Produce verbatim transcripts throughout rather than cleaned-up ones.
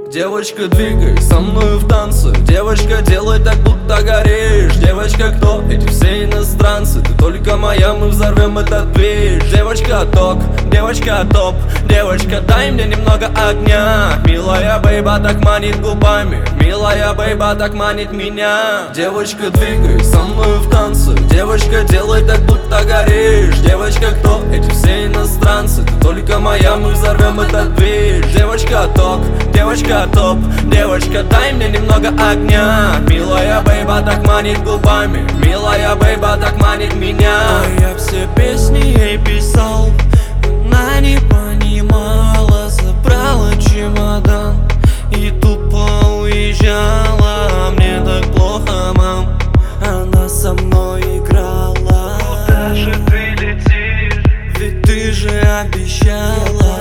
Девочка, двигай со мною в танце. Девочка, делай так, будто горишь. Девочка, кто эти все иностранцы? Ты только моя, мы взорвем этот движ. Девочка, ток, девочка, топ. Девочка, дай мне немного огня. Милая бейба так манит губами. Милая бейба так манит меня. Девочка, двигай со мною в танце. Девочка, делай так, будто горишь. Девочка, кто эти все иностранцы? Ты только моя, мы взорвем этот движ. Девочка, ток, девочка, топ. Девочка, дай мне немного огня. Милая бейба так манит губами. Милая бейба так манит меня. А я все песни ей писал, она не понимала. Забрала чемодан и тупо уезжала. Мне так плохо, мам, она со мной играла. Куда же ты летишь? Ведь ты же обещала.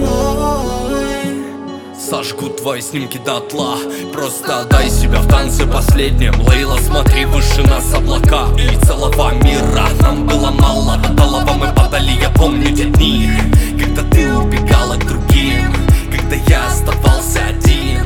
Сожгу твои снимки дотла. Просто дай себя в танце последнем. Лейла, смотри, выше нас облака и целого мира нам было мало. До талого мы падали, я помню те дни, когда ты убегала к другим, когда я оставался один.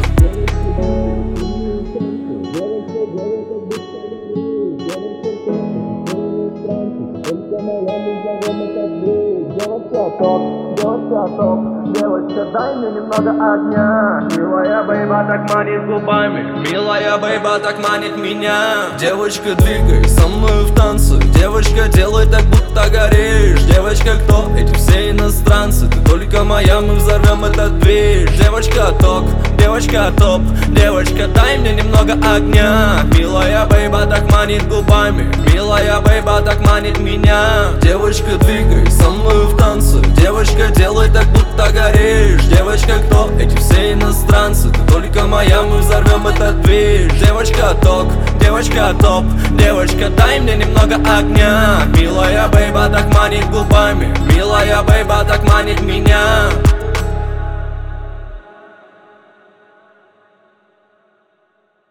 Девочка, топ, девочка, топ. Девочка, дай мне немного огня. Милая бейба так манит губами. Милая бейба так манит меня. Девочка, двигай со мною в танце. Девочка, делай так, будто горишь. Девочка, кто эти все иностранцы? Ты только моя, мы взорвем этот движ. Девочка, ток, девочка, топ. Девочка, дай мне немного огня. Милая бейба так манит губами. Милая бейба так манит меня. Девочка, двигай со мною в танце. Девочка, делай так, будто горишь. Девочка, кто эти все иностранцы? Ты только моя, мы взорвем этот движ. Девочка, ток, девочка, топ. Девочка, дай мне немного огня. Милая бейба так манит губами. Милая бейба так манит меня.